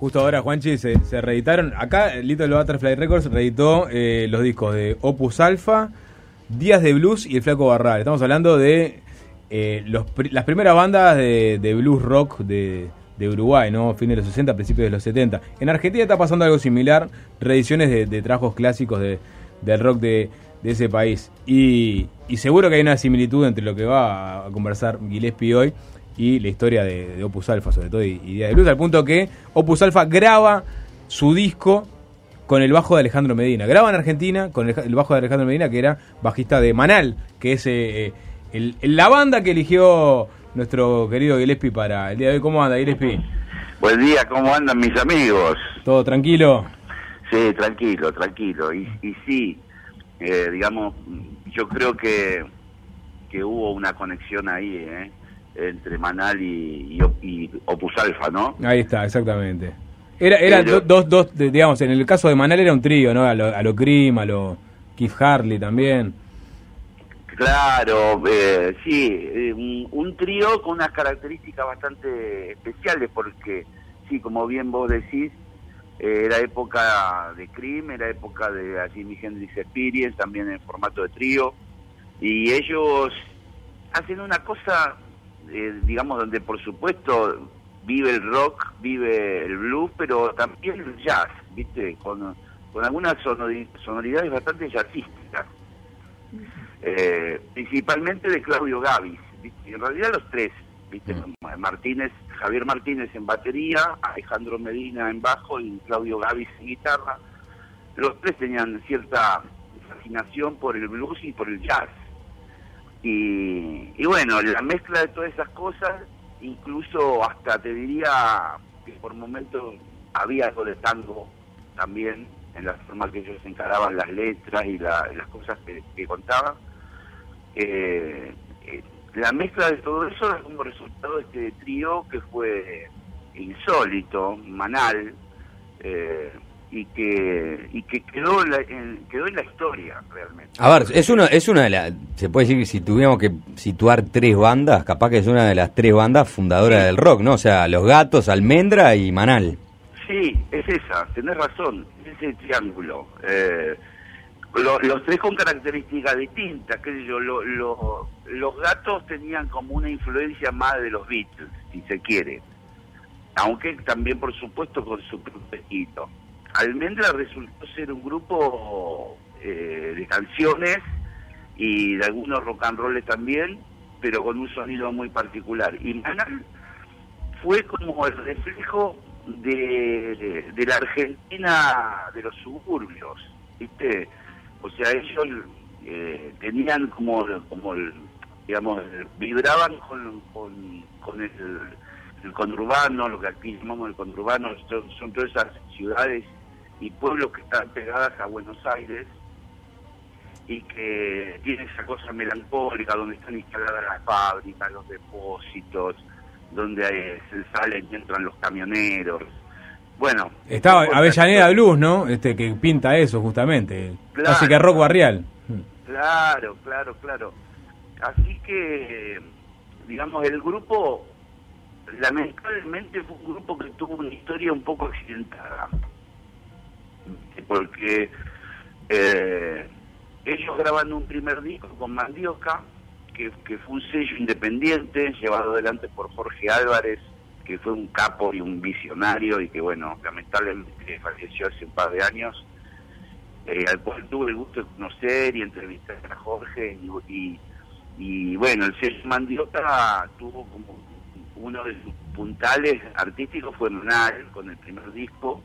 Justo ahora, Juanchi, se reeditaron. Acá, Little Butterfly Records reeditó los discos de Opus Alpha, Días de Blues y El Flaco Barral. Estamos hablando de las primeras bandas de blues rock de Uruguay, ¿no? Fines de los 60, principios de los 70. En Argentina está pasando algo similar, reediciones de trabajos clásicos del rock de ese país. Y seguro que hay una similitud entre lo que va a conversar Gillespie hoy y la historia de Opus Alpha, sobre todo, y Días de Blues, al punto que Opus Alpha graba su disco con el bajo de Alejandro Medina. Graba en Argentina con el bajo de Alejandro Medina, que era bajista de Manal, que es la banda que eligió nuestro querido Gillespie para el día de hoy. ¿Cómo anda, Gillespie? Buen día, ¿cómo andan mis amigos? ¿Todo tranquilo? Sí, tranquilo. Y sí, digamos, yo creo que hubo una conexión ahí, entre Manal y Opus Alpha, ¿no? Ahí está, exactamente. Era dos, digamos, en el caso de Manal era un trío, ¿no? A lo Cream, a lo Keith Harley también. Claro, sí, un trío con unas características bastante especiales, porque, sí, como bien vos decís, era época de Cream, era época de Jimi Hendrix Experience, también en formato de trío, y ellos hacen una cosa, digamos, donde por supuesto vive el rock, vive el blues, pero también el jazz, ¿viste? Con algunas sonoridades bastante jazzísticas. Principalmente de Claudio Gavis, ¿viste? En realidad los tres, ¿viste? Javier Martínez en batería, Alejandro Medina en bajo y Claudio Gavis en guitarra. Los tres tenían cierta fascinación por el blues y por el jazz. Y bueno, la mezcla de todas esas cosas, incluso hasta te diría que por momentos había algo de tango también, en la forma que ellos encaraban las letras y las cosas que contaban. La mezcla de todo eso es como resultado de este trío que fue insólito, Manal, y que quedó en la historia realmente. A ver, es una de las, se puede decir que si tuviéramos que situar tres bandas, capaz que es una de las tres bandas fundadoras del rock, ¿no? O sea, Los Gatos, Almendra y Manal. Sí, es esa, tenés razón, es ese triángulo. Los tres con características distintas, qué sé yo, los Gatos tenían como una influencia más de los Beatles, si se quiere, aunque también por supuesto con su propio estilo. Almendra resultó ser un grupo de canciones y de algunos rock and roll también, pero con un sonido muy particular. Y Manal fue como el reflejo de la Argentina de los suburbios, ¿viste? O sea, ellos tenían digamos, vibraban con el conurbano, lo que aquí llamamos el conurbano, son todas esas ciudades y pueblos que están pegadas a Buenos Aires y que tienen esa cosa melancólica donde están instaladas las fábricas, los depósitos, donde se salen y entran los camioneros. Bueno, estaba Avellaneda Blues, ¿no? Que pinta eso justamente. Claro, así que rock barrial. Claro. Así que, digamos, el grupo lamentablemente fue un grupo que tuvo una historia un poco accidentada, porque ellos graban un primer disco con Mandioca, que fue un sello independiente llevado adelante por Jorge Álvarez, que fue un capo y un visionario y que, bueno, lamentablemente falleció hace un par de años, al cual tuve el gusto de conocer y entrevistar a Jorge y bueno, el sello Mandioca tuvo como uno de sus puntales artísticos fue Manal con el primer disco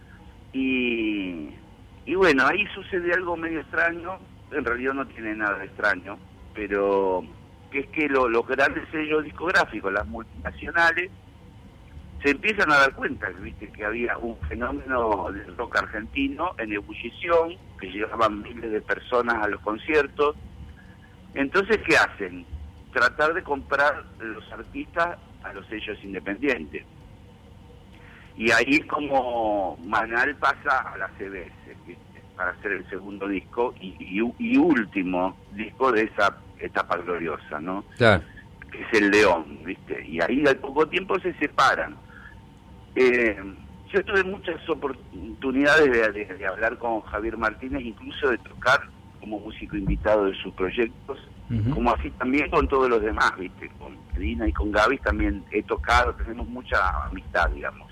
y bueno, ahí sucede algo medio extraño, en realidad no tiene nada de extraño, pero que es que los grandes sellos discográficos, las multinacionales, se empiezan a dar cuenta, viste, que había un fenómeno del rock argentino en ebullición, que llegaban miles de personas a los conciertos. Entonces, ¿qué hacen? Tratar de comprar los artistas a los sellos independientes. Y ahí es como Manal pasa a la CBS, ¿viste? Para hacer el segundo disco y último disco de esa etapa gloriosa, ¿no? Claro. Que es El León, ¿viste? Y ahí al poco tiempo se separan. Yo tuve muchas oportunidades de hablar con Javier Martínez, incluso de tocar como músico invitado de sus proyectos, como así también con todos los demás, ¿viste? Con Medina y con Gaby también he tocado, tenemos mucha amistad, digamos.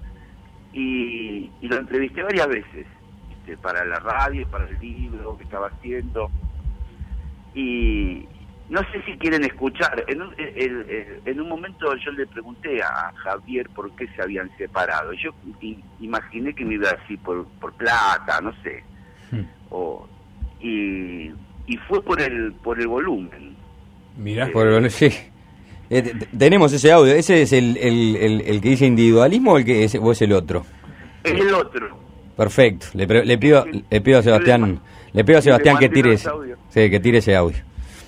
Y lo entrevisté varias veces, ¿viste? Para la radio, para el libro que estaba haciendo. Y no sé si quieren escuchar. En un momento yo le pregunté a Javier por qué se habían separado. Yo imaginé que me iba a decir por plata, no sé. Y fue por el volumen. Mirá, por el volumen, sí. Tenemos ese audio. ¿Ese es el que dice individualismo o es el otro? Es el otro. Perfecto. Le pido a Sebastián, que tire que tire ese audio.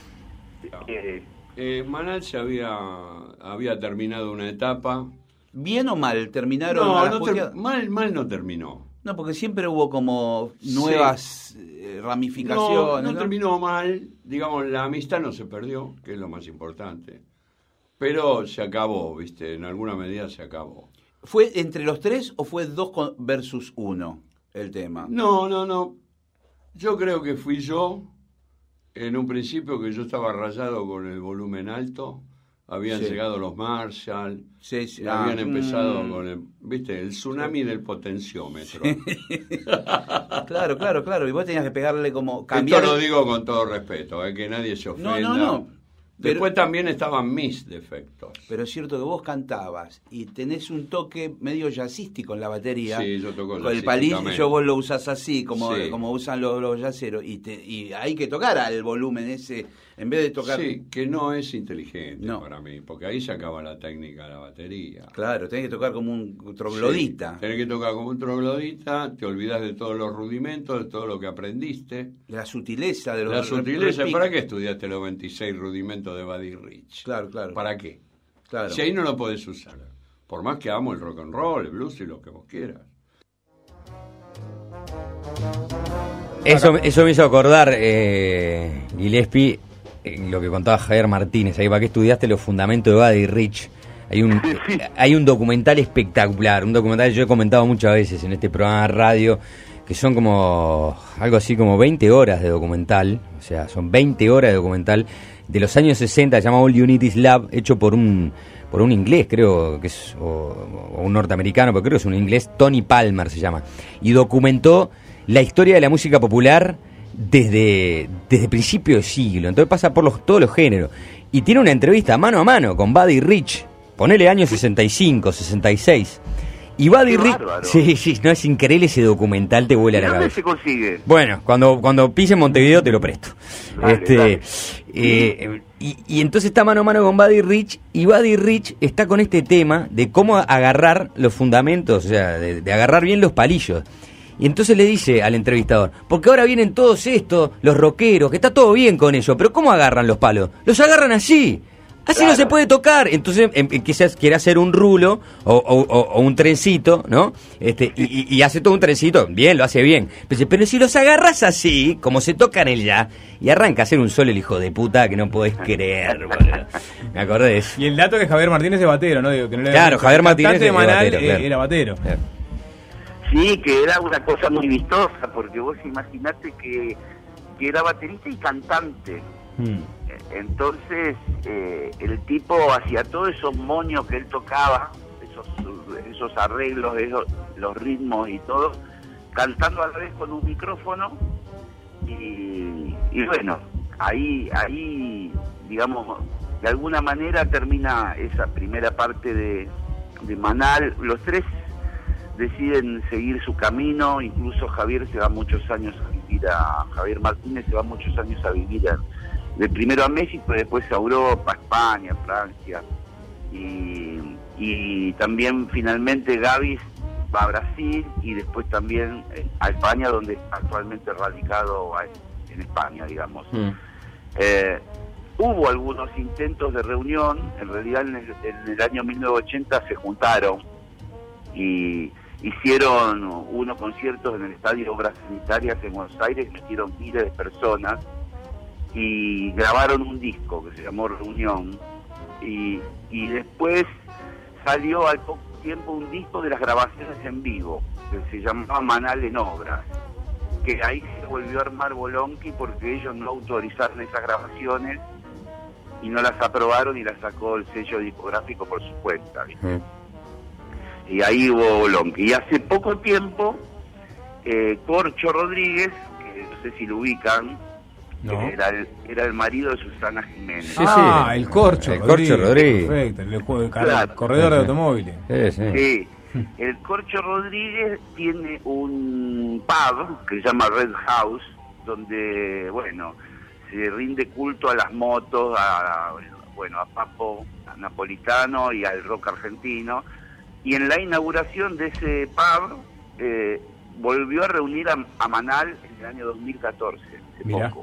Manal se había terminado una etapa. ¿Bien o mal? ¿Terminaron? Mal no terminó. No, porque siempre hubo como nuevas ramificaciones. No terminó mal. Digamos, la amistad no se perdió, que es lo más importante. Pero se acabó, ¿viste? En alguna medida se acabó. ¿Fue entre los tres o fue 2 versus 1 el tema? No. Yo creo que fui yo. En un principio que yo estaba rayado con el volumen alto, habían llegado los Marshall, habían empezado con el tsunami del potenciómetro. Claro, y vos tenías que pegarle como cambiar. Esto lo digo con todo respeto, que nadie se ofenda. No. Después también estaban mis defectos. Pero es cierto que vos cantabas y tenés un toque medio jazzístico en la batería. Sí, yo toco con el palillo vos lo usás así, como usan los jazzeros. Y hay que tocar al volumen ese, en vez de tocar... Sí, que no es inteligente para mí, porque ahí se acaba la técnica de la batería. Claro, tenés que tocar como un troglodita. Sí, tenés que tocar como un troglodita, te olvidás de todos los rudimentos, de todo lo que aprendiste. La sutileza de los... La sutileza, ¿para qué estudiaste los 26 rudimentos de Buddy Rich? Claro. ¿Para qué? Claro. Si ahí no lo podés usar. Por más que amo el rock and roll, el blues y lo que vos quieras. Eso me hizo acordar, Gillespie, lo que contaba Javier Martínez. Ahí, ¿para qué estudiaste los fundamentos de Buddy Rich? Hay un documental espectacular, un documental que yo he comentado muchas veces en este programa de radio, que son como algo así como 20 horas de documental, o sea, son 20 horas de documental de los años 60, se llama All You Need Is Love, hecho por un inglés, creo que es, o un norteamericano, pero creo que es un inglés, Tony Palmer se llama, y documentó la historia de la música popular desde principio de siglo, entonces pasa por todos los géneros, y tiene una entrevista mano a mano con Buddy Rich, ponele años 65, 66, y Buddy Rich, sí, no, es increíble ese documental, te vuela la cabeza. ¿Dónde se consigue? Bueno, cuando pise en Montevideo te lo presto. Dale. Y entonces está mano a mano con Buddy Rich, y Buddy Rich está con este tema de cómo agarrar los fundamentos, o sea, de agarrar bien los palillos. Y entonces le dice al entrevistador, porque ahora vienen todos estos, los rockeros, que está todo bien con ellos, pero ¿cómo agarran los palos? Los agarran así. Así no se puede tocar. Entonces quizás quiere hacer un rulo o un trencito, ¿no? Y hace todo un trencito, bien, lo hace bien. Pero si los agarras así, como se tocan el ya, y arranca a hacer un solo el hijo de puta que no podés creer, boludo. Me acordé de eso. Y el dato que Javier Martínez es batero, ¿no? Digo, que no le claro, Javier Martínez de Manal batero, claro. Era batero. Claro. Sí, que era una cosa muy vistosa, porque vos imaginate que era baterista y cantante. Entonces el tipo hacía todos esos moños que él tocaba, esos arreglos, los ritmos y todo, cantando a la vez con un micrófono, y bueno, ahí digamos, de alguna manera termina esa primera parte de Manal. Los tres deciden seguir su camino, incluso Javier Martínez se va muchos años a vivir de primero a México, después a Europa, a España, a Francia, y también finalmente Gaby va a Brasil y después también a España, donde está actualmente radicado en España, digamos. Hubo algunos intentos de reunión, en realidad en el año 1980 se juntaron y hicieron unos conciertos en el Estadio Obras Sanitarias en Buenos Aires, metieron miles de personas, y grabaron un disco que se llamó Reunión, y después salió al tiempo un disco de las grabaciones en vivo, que se llamaba Manal en Obras, que ahí se volvió a armar Bolonqui porque ellos no autorizaron esas grabaciones y no las aprobaron y las sacó el sello discográfico por su cuenta, ¿viste? Y ahí hubo Bolonqui. Y hace poco tiempo, Corcho Rodríguez, que no sé si lo ubican, no. Era el marido de Susana Jiménez. Sí, el Corcho Rodríguez. Perfecto, el corredor de automóviles. Sí. El Corcho Rodríguez tiene un pub que se llama Red House, donde, bueno, se rinde culto a las motos, a Papo Napolitano y al rock argentino. Y en la inauguración de ese pub volvió a reunir a Manal en el año 2014, hace poco.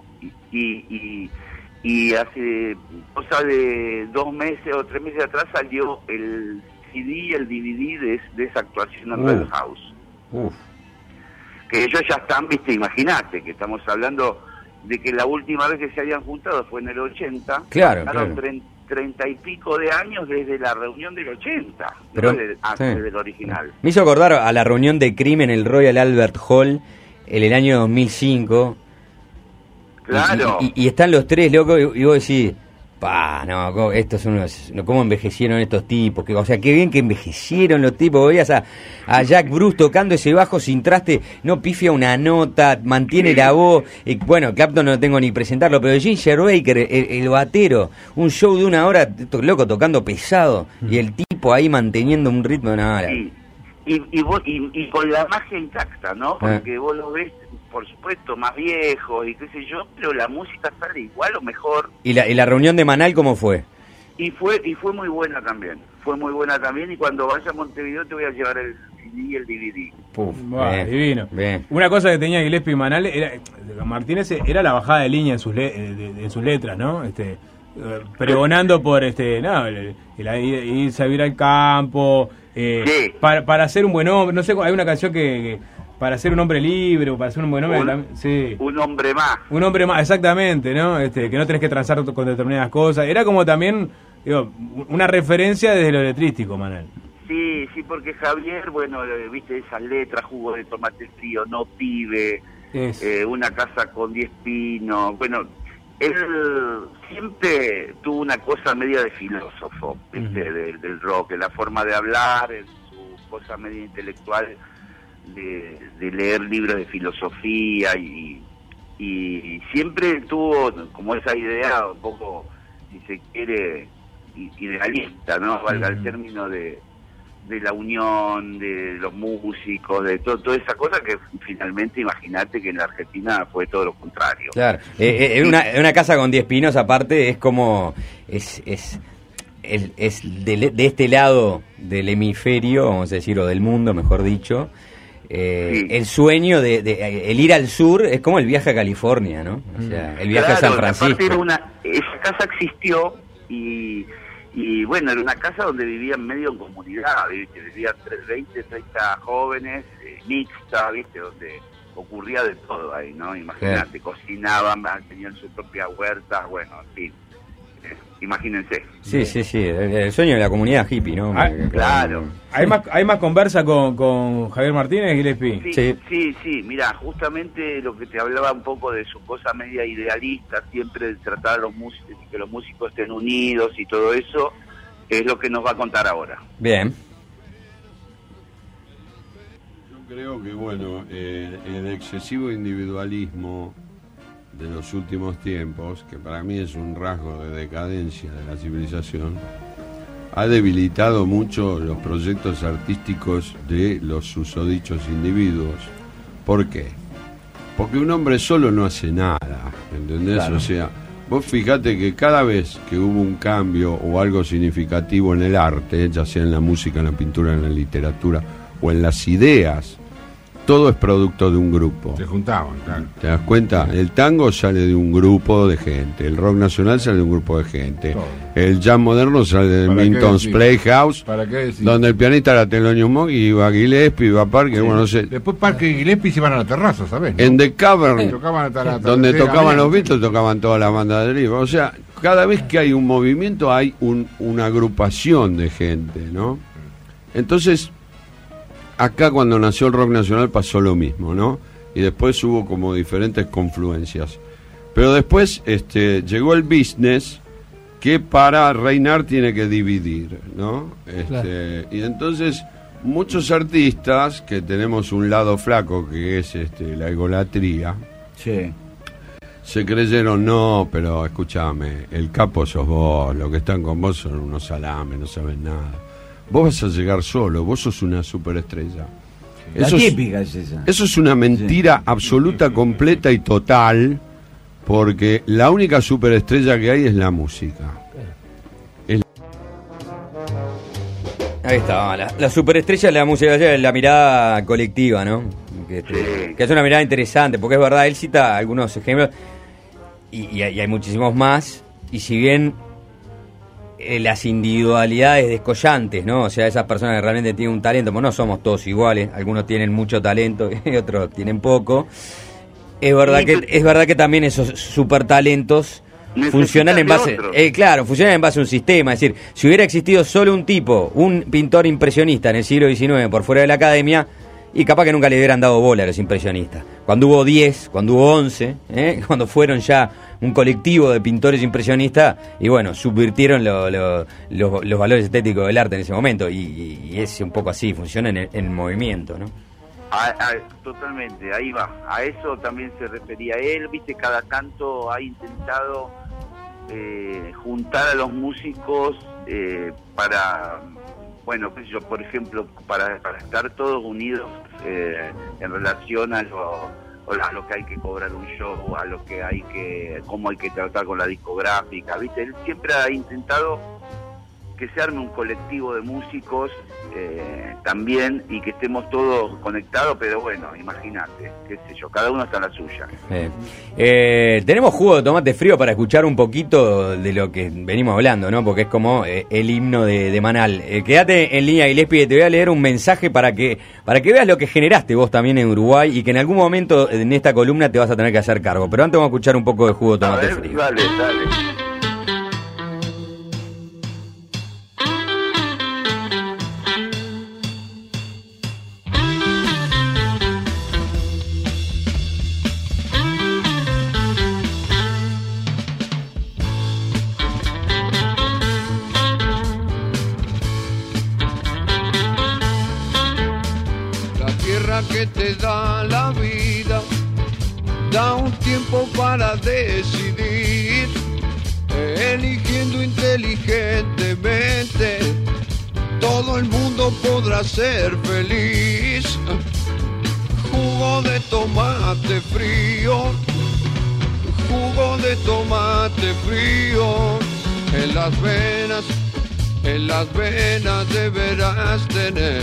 Y hace cosa de 2 meses o 3 meses atrás salió el CD y el DVD de esa actuación en Red House. Que ellos ya están, viste, imagínate, que estamos hablando de que la última vez que se habían juntado fue en el 80. Claro. 30 y pico de años desde la reunión del 80, pero, no desde el original. Me hizo acordar a la reunión de Crimen en el Royal Albert Hall en el año 2005. Claro. Y están los tres, loco, y vos decís, estos son unos, ¿cómo envejecieron estos tipos? O sea, qué bien que envejecieron los tipos. Veías a Jack Bruce tocando ese bajo sin traste, no pifia una nota, mantiene la voz. Bueno, Clapton no tengo ni presentarlo, pero Ginger Baker, el batero, un show de 1 hora, loco, tocando pesado, y el tipo ahí manteniendo un ritmo de 1 hora. Y con la magia intacta, ¿no? Porque vos lo ves, por supuesto, más viejo y qué sé yo, pero la música sale igual o mejor. ¿Y la reunión de Manal cómo fue? Y fue muy buena también. Fue muy buena también, y cuando vaya a Montevideo te voy a llevar el CD y el DVD. Bien, divino. Bien. Una cosa que tenía Gillespie y Manal Martínez era la bajada de línea en sus letras, ¿no? Pregonando por irse a vivir al campo, para ser un buen hombre. No sé, hay una canción que para ser un hombre libre o para ser un buen hombre, un hombre más. Un hombre más, exactamente, ¿no? Que no tenés que transar con determinadas cosas. Era como también, una referencia desde lo letrístico, Manuel. Sí, porque Javier, bueno, viste esas letras, jugo de tomate frío, no pibe, una casa con 10 pinos, bueno, él siempre tuvo una cosa media de filósofo, ¿viste? Del rock, en la forma de hablar, en su cosa media intelectual, de leer libros de filosofía, y siempre tuvo como esa idea un poco, si se quiere, idealista, ¿no? Valga el término, de la unión de los músicos, de toda esa cosa que finalmente, imagínate que en la Argentina fue todo lo contrario. Claro, una casa con 10 pinos aparte es como es de este lado del hemisferio, vamos a decir, o del mundo, mejor dicho. El sueño de el ir al sur es como el viaje a California, ¿no? O sea, el viaje a San Francisco. Esa casa existió y bueno, era una casa donde vivían medio en comunidad, ¿viste? Vivían 20, 30 jóvenes, mixta, ¿viste? Donde ocurría de todo ahí, ¿no? Imagínate, cocinaban, tenían su propia huerta, bueno, en fin. Imagínense. Sí, el sueño de la comunidad hippie, ¿no? Claro. ¿Hay más conversa con Javier Martínez, Gillespie? Sí, mirá, justamente lo que te hablaba un poco de su cosa media idealista, siempre de tratar a los músicos, que los músicos estén unidos y todo eso, es lo que nos va a contar ahora. Bien. Yo creo que, bueno, el excesivo individualismo de los últimos tiempos, que para mí es un rasgo de decadencia de la civilización, ha debilitado mucho los proyectos artísticos de los susodichos individuos. ¿Por qué? Porque un hombre solo no hace nada, ¿entendés? Claro. O sea, vos fijate que cada vez que hubo un cambio o algo significativo en el arte, ya sea en la música, en la pintura, en la literatura o en las ideas, todo es producto de un grupo. Se juntaban, claro. ¿Te das cuenta? El tango sale de un grupo de gente, el rock nacional sale de un grupo de gente, todo. El jazz moderno sale de Minton's Playhouse, donde el pianista era Thelonious Monk, y iba Gillespie, iba Parker, bueno, no sé. Después Parker y Gillespie se iban a la terraza, ¿sabes? ¿No? En The Cavern, donde tocaban los Beatles, tocaban toda la banda de Riva. O sea, cada vez que hay un movimiento hay una agrupación de gente, ¿no? Entonces, acá cuando nació el rock nacional pasó lo mismo, ¿no? Y después hubo como diferentes confluencias. Pero después llegó el business, que para reinar tiene que dividir, ¿no? Claro. Y entonces muchos artistas que tenemos un lado flaco que es la egolatría, Sí. se creyeron, no, pero escúchame, el capo sos vos, los que están con vos son unos salames, no saben nada. Vos vas a llegar solo, vos sos una superestrella. La típica es esa. Eso es una mentira absoluta, completa y total, porque la única superestrella que hay es la música. Ahí está, la superestrella de la música, la mirada colectiva, ¿no? Que es una mirada interesante, porque es verdad, él cita algunos ejemplos, y hay muchísimos más, y si bien las individualidades descollantes, ¿no? O sea, esas personas que realmente tienen un talento, pues no somos todos iguales, algunos tienen mucho talento y otros tienen poco. Es verdad que también esos supertalentos funcionan en base, funcionan en base a un sistema. Es decir, si hubiera existido solo un tipo, un pintor impresionista en el siglo XIX por fuera de la academia, y capaz que nunca le hubieran dado bola a los impresionistas. Cuando hubo 10, cuando hubo 11, cuando fueron ya un colectivo de pintores impresionistas, y bueno, subvirtieron los valores estéticos del arte en ese momento, y es un poco así, funciona en el movimiento, ¿no? Totalmente, ahí va. A eso también se refería él, viste, cada tanto ha intentado juntar a los músicos para, bueno, qué sé yo, por ejemplo, para estar todos unidos en relación a lo que hay que cobrar un show, a lo que hay que, cómo hay que tratar con la discográfica, viste, él siempre ha intentado que se arme un colectivo de músicos también, y que estemos todos conectados, pero bueno, imagínate, qué sé yo, cada uno está en la suya. Tenemos jugo de tomate frío para escuchar un poquito de lo que venimos hablando, ¿no? Porque es como el himno de Manal. Quédate en línea, Gillespie, te voy a leer un mensaje para que veas lo que generaste vos también en Uruguay, y que en algún momento en esta columna te vas a tener que hacer cargo. Pero antes vamos a escuchar un poco de jugo de tomate frío. Dale. Que te da la vida, da un tiempo para decidir, eligiendo inteligentemente, todo el mundo podrá ser feliz. Jugo de tomate frío, jugo de tomate frío, en las venas deberás tener.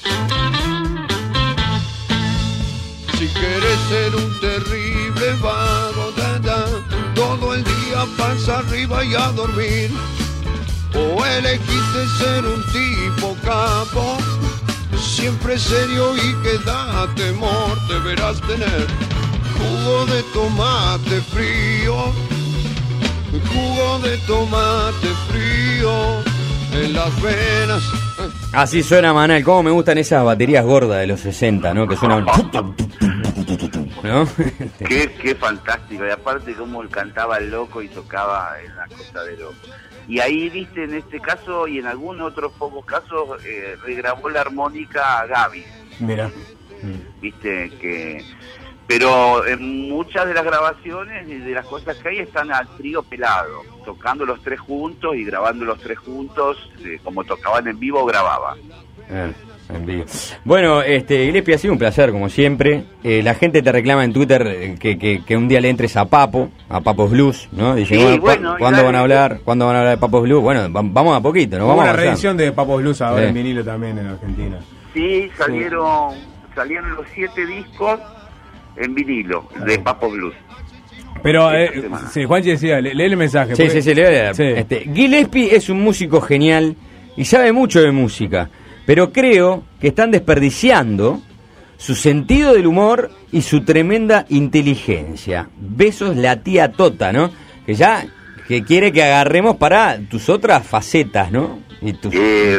Si quieres ser un terrible vago, todo el día pasa arriba y a dormir, o elegiste ser un tipo capo, siempre serio y que da temor, deberás tener jugo de tomate frío, jugo de tomate frío, en las venas. Así suena Manal. Cómo me gustan esas baterías gordas de los 60, ¿no? Que suenan... ¿no? Qué fantástico. Y aparte cómo él cantaba el loco y tocaba en la cosa de loco. Y ahí, viste, en este caso y en algunos otros pocos casos, regrabó la armónica a Gaby. Mira. Viste que... Pero en muchas de las grabaciones y de las cosas que hay están al trío pelado, tocando los tres juntos y grabando los tres juntos, como tocaban en vivo, grababan. En vivo. Bueno, Gillespie, ha sido un placer, como siempre. La gente te reclama en Twitter que un día le entres a Papos Blues, ¿no? Dice, sí, ¿cuándo van a hablar? ¿Cuándo van a hablar de Papos Blues? Bueno, vamos a poquito, ¿no? Vamos una a reedición de Papos Blues ahora en vinilo también en Argentina. Sí, salieron los 7 discos en vinilo de Papos Blues. Pero, sí, Juanchi decía, lee el mensaje. Sí, lee. Sí. Gillespie es un músico genial y sabe mucho de música, pero creo que están desperdiciando su sentido del humor y su tremenda inteligencia. Besos, la tía Tota, ¿no? Que quiere que agarremos para tus otras facetas, ¿no? Y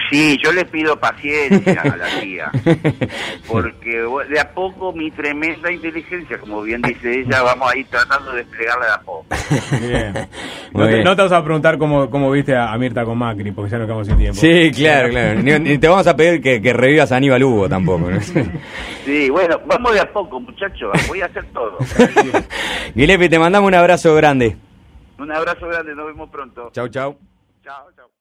Sí, yo le pido paciencia a la tía, porque de a poco mi tremenda inteligencia, como bien dice ella, vamos a ir tratando de desplegarla de a poco. Bien. No te vamos a preguntar cómo viste a Mirta con Macri, porque ya no quedamos sin tiempo. Sí, claro. Ni te vamos a pedir que revivas a Aníbal Hugo tampoco, ¿no? Sí, bueno, vamos de a poco, muchachos, voy a hacer todo. Gillespie, te mandamos un abrazo grande. Un abrazo grande, nos vemos pronto. Chau, chau. Chao, chao.